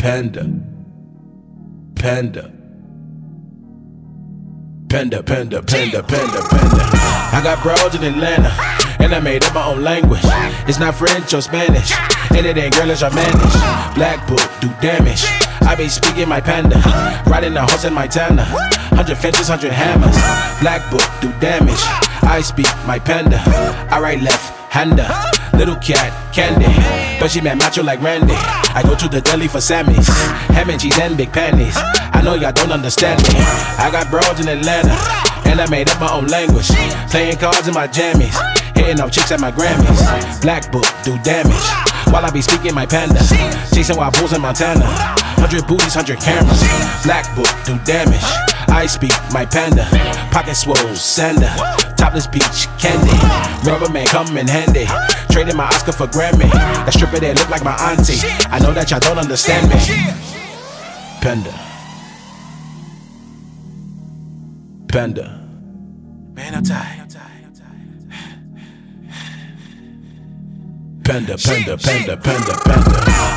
Panda, panda, panda, panda, panda, panda, panda. I got broads in Atlanta, and I made up my own language. It's not French or Spanish, and it ain't girlish or mannish. Black book do damage. I be speaking my panda, riding a horse in my Tana. 100 fences, 100 hammers. Black book do damage. I speak my panda. I write left-hander. Little cat, candy, but she mad macho like Randy. I go to the deli for Sammy's, ham and cheese and big panties. I know y'all don't understand me. I got broads in Atlanta, and I made up my own language. Playing cards in my jammies, hitting off chicks at my Grammys. Black book do damage, while I be speaking my panda. Chasing wild bulls in Montana, 100 booties, 100 cameras. Black book do damage, I speak my panda. Pocket swole, sander, topless beach candy. Rubber man come in handy, trading my Oscar for Grammy. That stripper there look like my auntie. I know that y'all don't understand me. Panda, panda. Man, I'm tired. Panda, panda, panda, panda, panda.